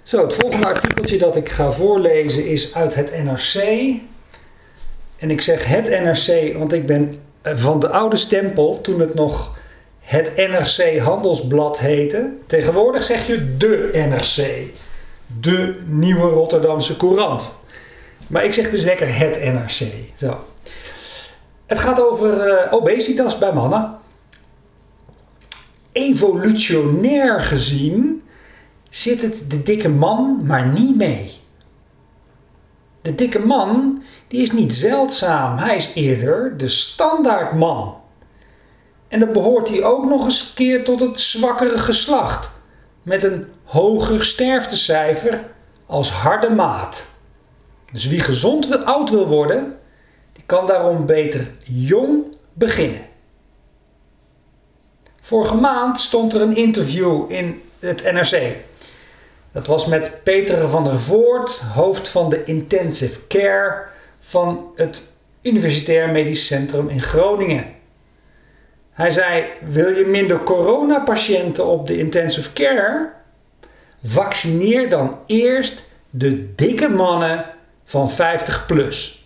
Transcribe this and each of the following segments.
Zo, het volgende artikeltje dat ik ga voorlezen is uit het NRC. En ik zeg het NRC, want ik ben van de oude stempel toen het nog het NRC Handelsblad heette. Tegenwoordig zeg je de NRC. De Nieuwe Rotterdamse Courant. Maar ik zeg dus lekker het NRC. Zo. Het gaat over obesitas bij mannen. Evolutionair gezien zit het de dikke man maar niet mee. De dikke man die is niet zeldzaam, hij is eerder de standaardman. En dan behoort hij ook nog eens keer tot het zwakkere geslacht, met een hoger sterftecijfer als harde maat. Dus wie gezond oud wil worden, die kan daarom beter jong beginnen. Vorige maand stond er een interview in het NRC. Dat was met Peter van der Voort, hoofd van de Intensive Care van het Universitair Medisch Centrum in Groningen. Hij zei, wil je minder coronapatiënten op de Intensive Care? Vaccineer dan eerst de dikke mannen van 50 plus.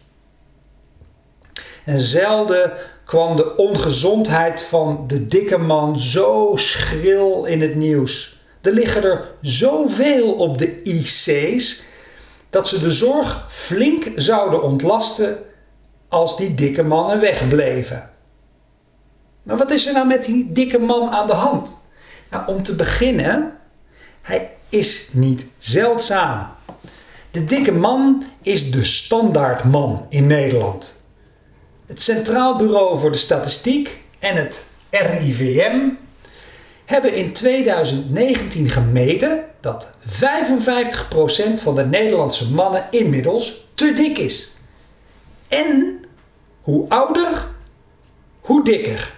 En zelden kwam de ongezondheid van de dikke man zo schril in het nieuws. Er liggen er zoveel op de IC's dat ze de zorg flink zouden ontlasten als die dikke mannen wegbleven. Maar wat is er nou met die dikke man aan de hand? Nou, om te beginnen, hij is niet zeldzaam. De dikke man is de standaardman in Nederland. Het Centraal Bureau voor de Statistiek en het RIVM hebben in 2019 gemeten dat 55% van de Nederlandse mannen inmiddels te dik is. En hoe ouder, hoe dikker.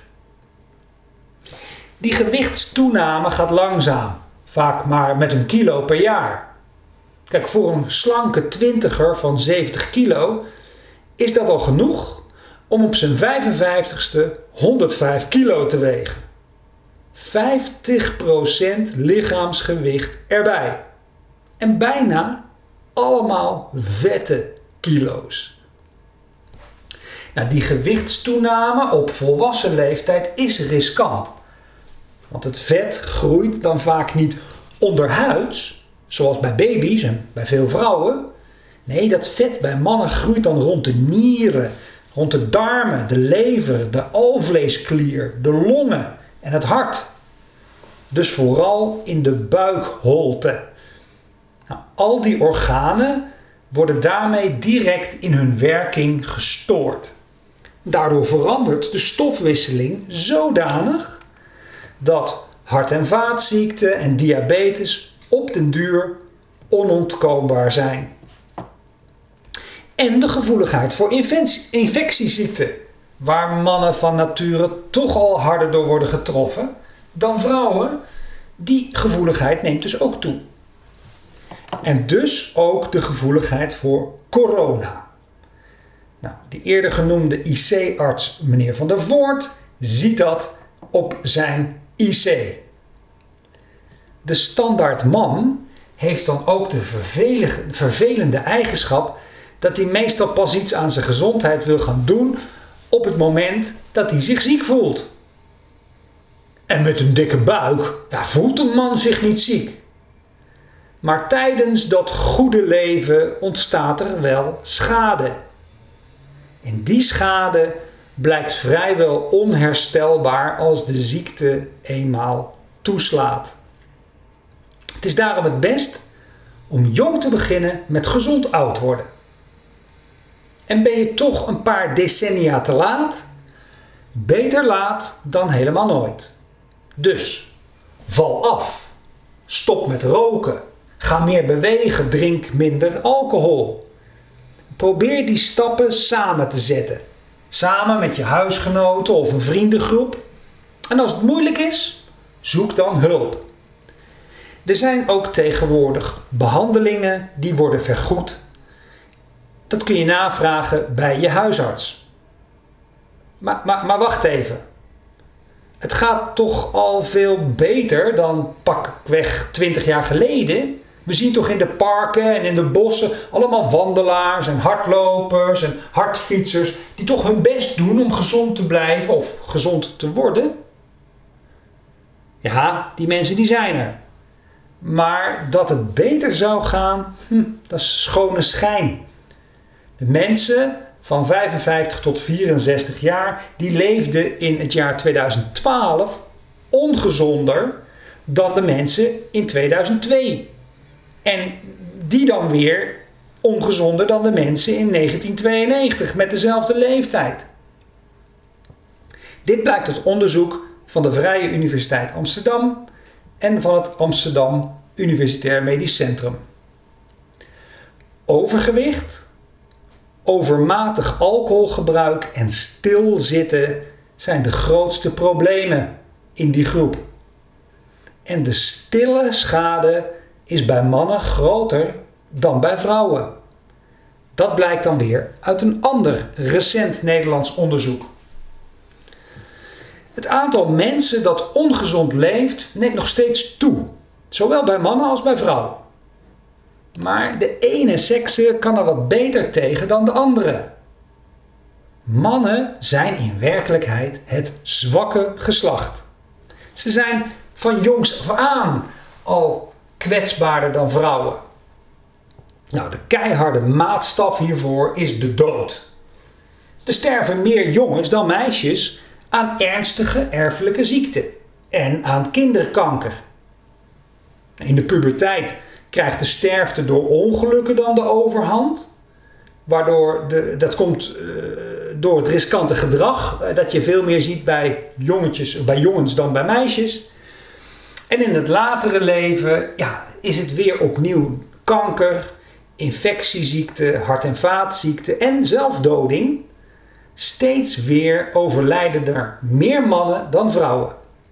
Die gewichtstoename gaat langzaam, vaak maar met 1 kilo per jaar. Kijk, voor een slanke twintiger van 70 kilo is dat al genoeg om op zijn 55ste 105 kilo te wegen. 50% lichaamsgewicht erbij. En bijna allemaal vette kilo's. Nou, die gewichtstoename op volwassen leeftijd is riskant. Want het vet groeit dan vaak niet onderhuids, zoals bij baby's en bij veel vrouwen. Nee, dat vet bij mannen groeit dan rond de nieren, rond de darmen, de lever, de alvleesklier, de longen en het hart. Dus vooral in de buikholte. Nou, al die organen worden daarmee direct in hun werking gestoord. Daardoor verandert de stofwisseling zodanig dat hart- en vaatziekten en diabetes op den duur onontkoombaar zijn. En de gevoeligheid voor infectieziekten, waar mannen van nature toch al harder door worden getroffen dan vrouwen, die gevoeligheid neemt dus ook toe. En dus ook de gevoeligheid voor corona. Nou, die eerder genoemde IC-arts meneer Van der Voort ziet dat op zijn IC. De standaardman heeft dan ook de vervelende eigenschap dat hij meestal pas iets aan zijn gezondheid wil gaan doen op het moment dat hij zich ziek voelt. En met een dikke buik voelt een man zich niet ziek. Maar tijdens dat goede leven ontstaat er wel schade. En die schade blijkt vrijwel onherstelbaar als de ziekte eenmaal toeslaat. Het is daarom het best om jong te beginnen met gezond oud worden. En ben je toch een paar decennia te laat? Beter laat dan helemaal nooit. Dus, val af. Stop met roken. Ga meer bewegen. Drink minder alcohol. Probeer die stappen samen te zetten. Samen met je huisgenoten of een vriendengroep. En als het moeilijk is, zoek dan hulp. Er zijn ook tegenwoordig behandelingen die worden vergoed. Dat kun je navragen bij je huisarts. Maar wacht even. Het gaat toch al veel beter dan pakweg 20 jaar geleden, We zien toch in de parken en in de bossen allemaal wandelaars en hardlopers en hardfietsers die toch hun best doen om gezond te blijven of gezond te worden? Ja, die mensen die zijn er. Maar dat het beter zou gaan, dat is schone schijn. De mensen van 55 tot 64 jaar, die leefden in het jaar 2012 ongezonder dan de mensen in 2002. En die dan weer ongezonder dan de mensen in 1992 met dezelfde leeftijd. Dit blijkt uit onderzoek van de Vrije Universiteit Amsterdam en van het Amsterdam Universitair Medisch Centrum. Overgewicht, overmatig alcoholgebruik en stilzitten zijn de grootste problemen in die groep. En de stille schade is bij mannen groter dan bij vrouwen. Dat blijkt dan weer uit een ander recent Nederlands onderzoek. Het aantal mensen dat ongezond leeft neemt nog steeds toe, zowel bij mannen als bij vrouwen. Maar de ene sekse kan er wat beter tegen dan de andere. Mannen zijn in werkelijkheid het zwakke geslacht. Ze zijn van jongs af aan al kwetsbaarder dan vrouwen. Nou, de keiharde maatstaf hiervoor is de dood. Er sterven meer jongens dan meisjes aan ernstige erfelijke ziekten en aan kinderkanker. In de puberteit krijgt de sterfte door ongelukken dan de overhand, waardoor dat komt door het riskante gedrag dat je veel meer ziet bij jongens dan bij meisjes. En in het latere leven is het weer opnieuw kanker, infectieziekte, hart- en vaatziekten en zelfdoding. Steeds weer overlijden er meer mannen dan vrouwen.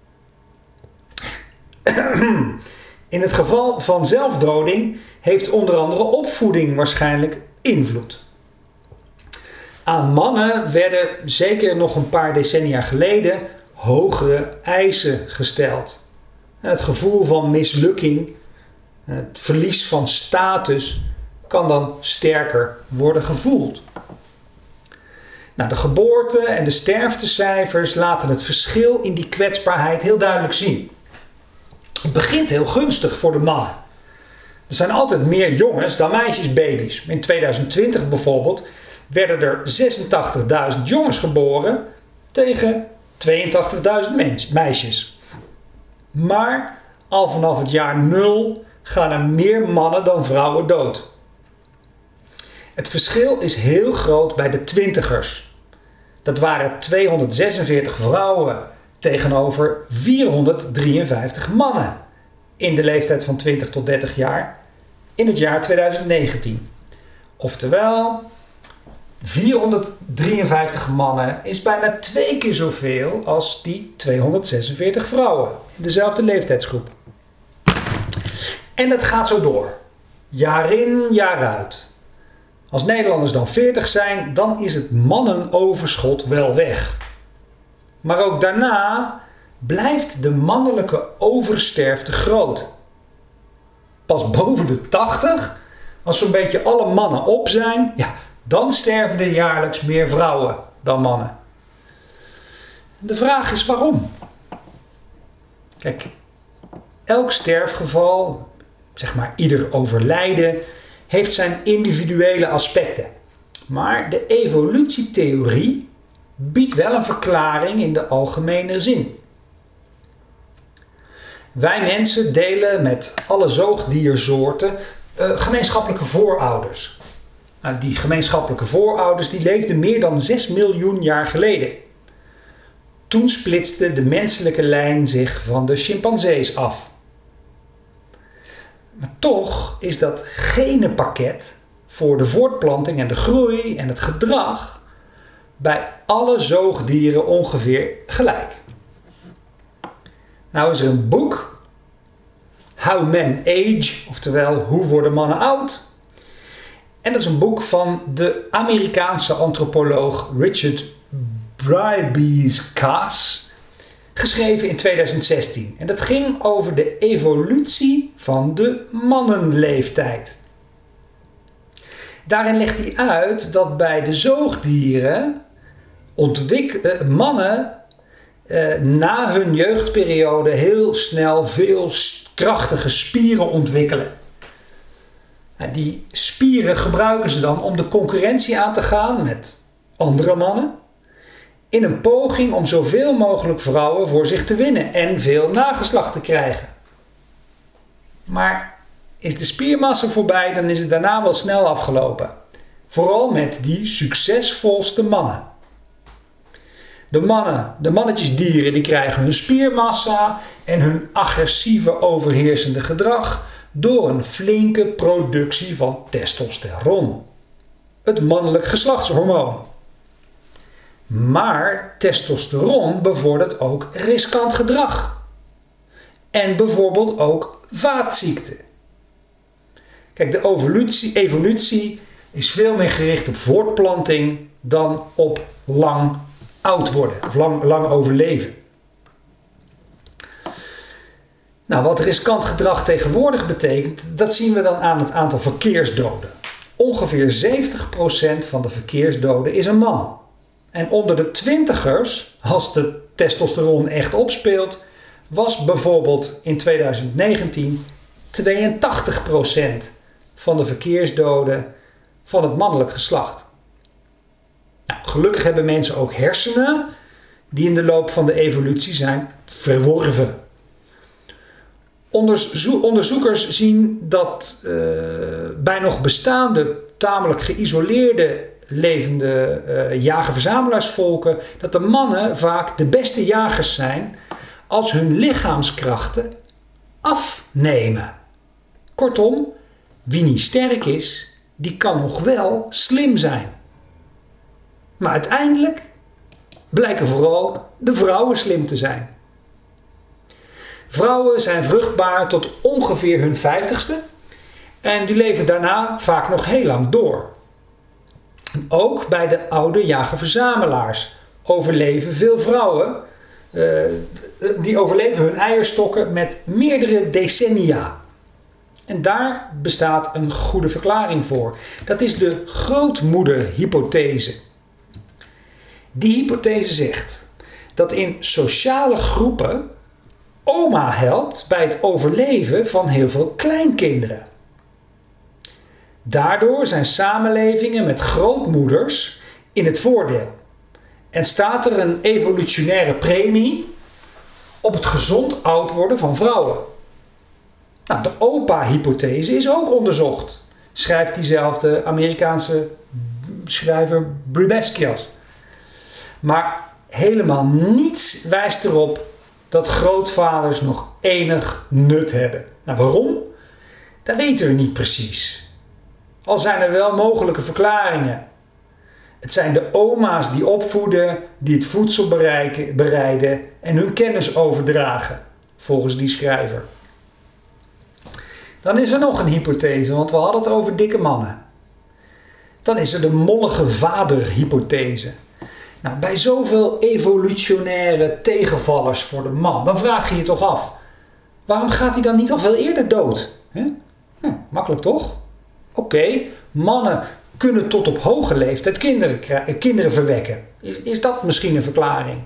In het geval van zelfdoding heeft onder andere opvoeding waarschijnlijk invloed. Aan mannen werden zeker nog een paar decennia geleden hogere eisen gesteld. En het gevoel van mislukking, het verlies van status, kan dan sterker worden gevoeld. Nou, de geboorte- en de sterftecijfers laten het verschil in die kwetsbaarheid heel duidelijk zien. Het begint heel gunstig voor de mannen. Er zijn altijd meer jongens dan meisjesbaby's. In 2020 bijvoorbeeld werden er 86.000 jongens geboren tegen 82.000 meisjes. Maar al vanaf het jaar 0 gaan er meer mannen dan vrouwen dood. Het verschil is heel groot bij de twintigers. Dat waren 246 vrouwen tegenover 453 mannen in de leeftijd van 20 tot 30 jaar in het jaar 2019. Oftewel, 453 mannen is bijna 2 keer zoveel als die 246 vrouwen in dezelfde leeftijdsgroep. En dat gaat zo door. Jaar in, jaar uit. Als Nederlanders dan 40 zijn, dan is het mannenoverschot wel weg. Maar ook daarna blijft de mannelijke oversterfte groot. Pas boven de 80, als zo'n beetje alle mannen op zijn, dan sterven er jaarlijks meer vrouwen dan mannen. De vraag is waarom? Kijk, elk sterfgeval, zeg maar ieder overlijden, heeft zijn individuele aspecten. Maar de evolutietheorie biedt wel een verklaring in de algemene zin. Wij mensen delen met alle zoogdiersoorten gemeenschappelijke voorouders. Nou, die gemeenschappelijke voorouders die leefden meer dan 6 miljoen jaar geleden. Toen splitste de menselijke lijn zich van de chimpansees af. Maar toch is dat genenpakket voor de voortplanting en de groei en het gedrag bij alle zoogdieren ongeveer gelijk. Nou is er een boek, How Men Age, oftewel Hoe worden mannen oud? En dat is een boek van de Amerikaanse antropoloog Richard Brybes-Kaas. geschreven in 2016. En dat ging over de evolutie van de mannenleeftijd. Daarin legt hij uit dat bij de zoogdieren mannen na hun jeugdperiode heel snel veel krachtige spieren ontwikkelen. En die spieren gebruiken ze dan om de concurrentie aan te gaan met andere mannen, in een poging om zoveel mogelijk vrouwen voor zich te winnen en veel nageslacht te krijgen. Maar is de spiermassa voorbij, dan is het daarna wel snel afgelopen. Vooral met die succesvolste mannen. De mannetjesdieren die krijgen hun spiermassa en hun agressieve overheersende gedrag door een flinke productie van testosteron. Het mannelijk geslachtshormoon. Maar testosteron bevordert ook riskant gedrag. En bijvoorbeeld ook vaatziekten. Kijk, de evolutie is veel meer gericht op voortplanting dan op lang oud worden of lang overleven. Nou, wat riskant gedrag tegenwoordig betekent, dat zien we dan aan het aantal verkeersdoden. Ongeveer 70% van de verkeersdoden is een man. En onder de twintigers, als de testosteron echt opspeelt, was bijvoorbeeld in 2019 82% van de verkeersdoden van het mannelijk geslacht. Nou, gelukkig hebben mensen ook hersenen die in de loop van de evolutie zijn verworven. Onderzoekers zien dat bij nog bestaande, tamelijk geïsoleerde levende jager-verzamelaarsvolken, dat de mannen vaak de beste jagers zijn als hun lichaamskrachten afnemen. Kortom, wie niet sterk is, die kan nog wel slim zijn. Maar uiteindelijk blijken vooral de vrouwen slim te zijn. Vrouwen zijn vruchtbaar tot ongeveer hun 50ste en die leven daarna vaak nog heel lang door. Ook bij de oude jager-verzamelaars overleven veel vrouwen, die overleven hun eierstokken met meerdere decennia. En daar bestaat een goede verklaring voor. Dat is de grootmoederhypothese. Die hypothese zegt dat in sociale groepen oma helpt bij het overleven van heel veel kleinkinderen. Daardoor zijn samenlevingen met grootmoeders in het voordeel. En staat er een evolutionaire premie op het gezond oud worden van vrouwen. Nou, de opa-hypothese is ook onderzocht, schrijft diezelfde Amerikaanse schrijver Bribeskias. Maar helemaal niets wijst erop dat grootvaders nog enig nut hebben. Nou, waarom? Dat weten we niet precies. Al zijn er wel mogelijke verklaringen. Het zijn de oma's die opvoeden, die het voedsel bereiden en hun kennis overdragen, volgens die schrijver. Dan is er nog een hypothese, want we hadden het over dikke mannen. Dan is er de mollige vaderhypothese. Nou, bij zoveel evolutionaire tegenvallers voor de man, dan vraag je je toch af, waarom gaat hij dan niet al veel eerder dood? Makkelijk toch? Oké, mannen kunnen tot op hoge leeftijd kinderen verwekken. Is dat misschien een verklaring?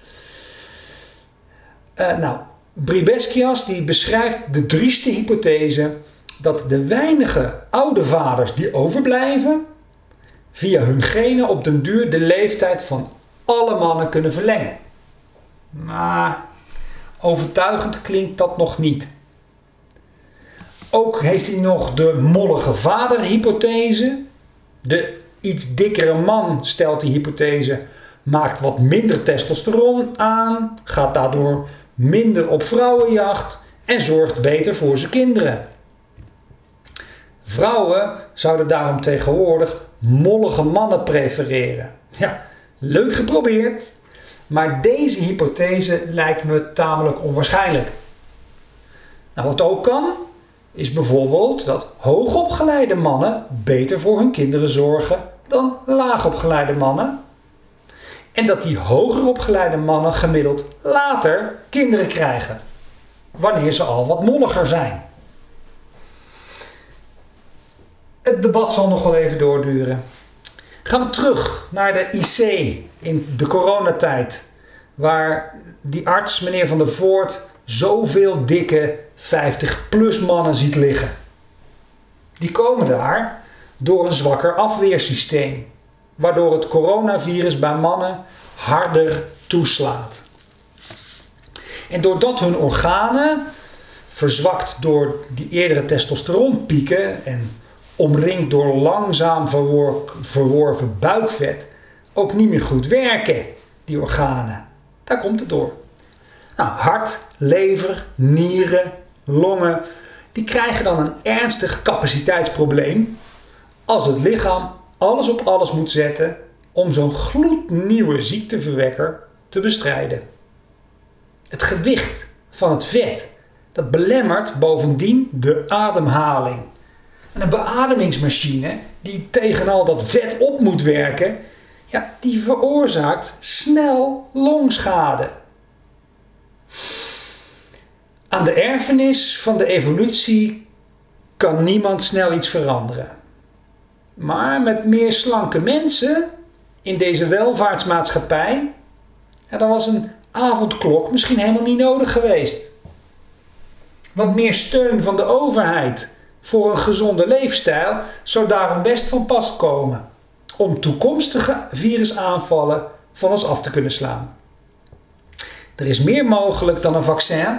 Bribeskias die beschrijft de drieste hypothese dat de weinige oude vaders die overblijven via hun genen op den duur de leeftijd van alle mannen kunnen verlengen. Maar overtuigend klinkt dat nog niet. Ook heeft hij nog de mollige vaderhypothese. De iets dikkere man, stelt die hypothese, maakt wat minder testosteron aan, gaat daardoor minder op vrouwenjacht en zorgt beter voor zijn kinderen. Vrouwen zouden daarom tegenwoordig mollige mannen prefereren. Ja, leuk geprobeerd, maar deze hypothese lijkt me tamelijk onwaarschijnlijk. Nou, wat ook kan, is bijvoorbeeld dat hoogopgeleide mannen beter voor hun kinderen zorgen dan laagopgeleide mannen. En dat die hoger opgeleide mannen gemiddeld later kinderen krijgen, wanneer ze al wat molliger zijn. Het debat zal nog wel even doorduren. Gaan we terug naar de IC in de coronatijd, waar die arts, meneer Van der Voort, zoveel dikke 50-plus mannen ziet liggen. Die komen daar door een zwakker afweersysteem, waardoor het coronavirus bij mannen harder toeslaat. En doordat hun organen, verzwakt door die eerdere testosteronpieken en omringd door langzaam verworven buikvet, ook niet meer goed werken, die organen. Daar komt het door. Nou, hart, lever, nieren, longen, die krijgen dan een ernstig capaciteitsprobleem als het lichaam alles op alles moet zetten om zo'n gloednieuwe ziekteverwekker te bestrijden. Het gewicht van het vet, dat belemmert bovendien de ademhaling. En een beademingsmachine die tegen al dat vet op moet werken, ja, die veroorzaakt snel longschade. Aan de erfenis van de evolutie kan niemand snel iets veranderen. Maar met meer slanke mensen in deze welvaartsmaatschappij, ja, dan was een avondklok misschien helemaal niet nodig geweest. Wat meer steun van de overheid voor een gezonde leefstijl zou daarom best van pas komen om toekomstige virusaanvallen van ons af te kunnen slaan. Er is meer mogelijk dan een vaccin,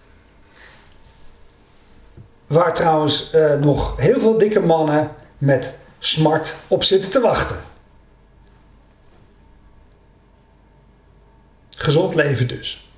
waar trouwens nog heel veel dikke mannen met smart op zitten te wachten. Gezond leven dus.